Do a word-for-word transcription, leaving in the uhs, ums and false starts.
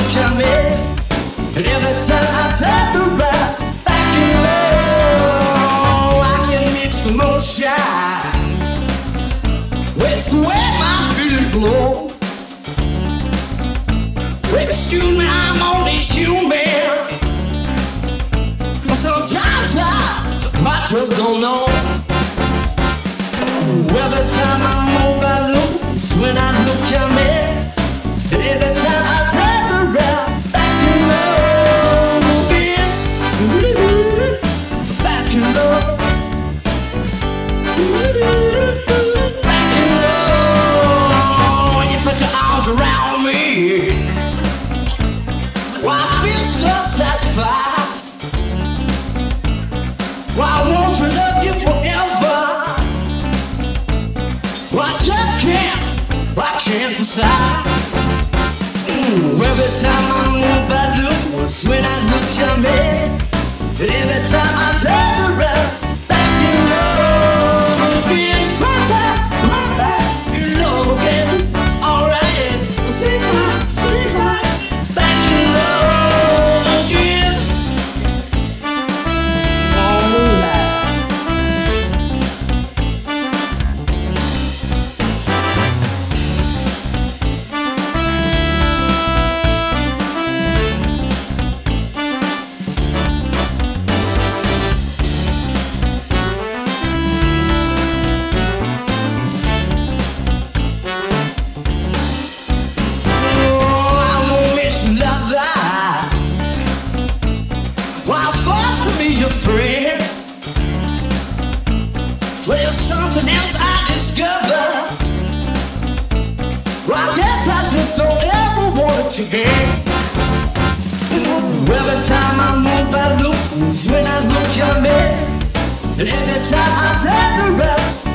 look at me, and every time I turn around, back in love, I can mix the motion. It's the way my feeling glow. Excuse me, I'm only human, but sometimes I, I just don't know. Every time I move, I lose when I look at me, and every time I turn around, back in love again, back in love, back in love. When you put your arms around me, well, I feel so satisfied. Well, I want to love you forever. Well, I just can't, I can't decide. Mm, every time I move, I lose when I look at me, and every time I turn around, back in love again, right back, right back in love again. Alright, see right, see right, back in love again. Alright. Well, forced to be your friend. Well, there's something else I discover. Well, I guess I just don't ever want it again. Every time I move, I lose when I look at me, and every time I turn around,